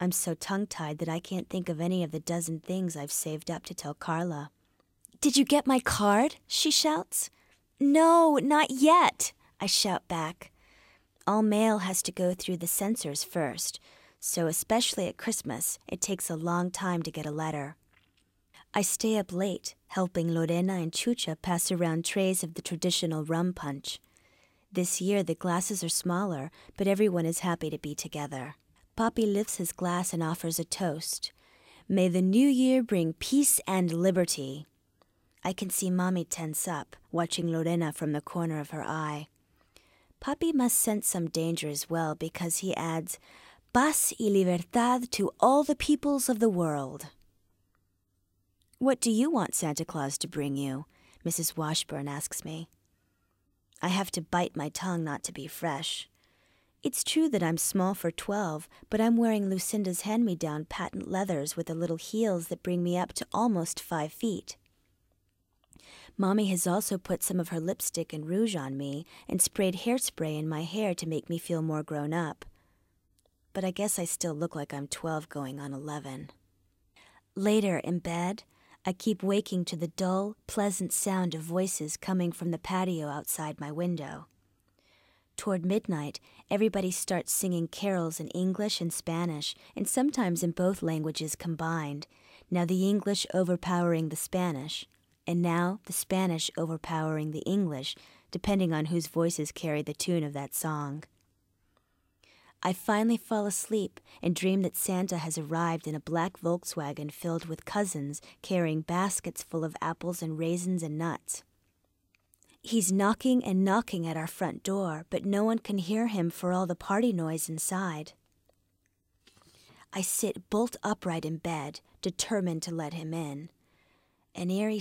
I'm so tongue-tied that I can't think of any of the dozen things I've saved up to tell Carla. "Did you get my card?" she shouts. "No, not yet," I shout back. All mail has to go through the censors first, so especially at Christmas, it takes a long time to get a letter. I stay up late, helping Lorena and Chucha pass around trays of the traditional rum punch. This year, the glasses are smaller, but everyone is happy to be together. Papi lifts his glass and offers a toast. "May the new year bring peace and liberty." I can see Mommy tense up, watching Lorena from the corner of her eye. Papi must sense some danger as well, because he adds, "Paz y libertad to all the peoples of the world." "What do you want Santa Claus to bring you?" Mrs. Washburn asks me. I have to bite my tongue not to be fresh. It's true that I'm small for 12, but I'm wearing Lucinda's hand-me-down patent leathers with the little heels that bring me up to almost 5 feet. Mommy has also put some of her lipstick and rouge on me and sprayed hairspray in my hair to make me feel more grown up. But I guess I still look like I'm 12 going on 11. Later, in bed, I keep waking to the dull, pleasant sound of voices coming from the patio outside my window. Toward midnight, everybody starts singing carols in English and Spanish, and sometimes in both languages combined, now the English overpowering the Spanish, and now the Spanish overpowering the English, depending on whose voices carry the tune of that song. I finally fall asleep and dream that Santa has arrived in a black Volkswagen filled with cousins carrying baskets full of apples and raisins and nuts. He's knocking and knocking at our front door, but no one can hear him for all the party noise inside. I sit bolt upright in bed, determined to let him in. An eerie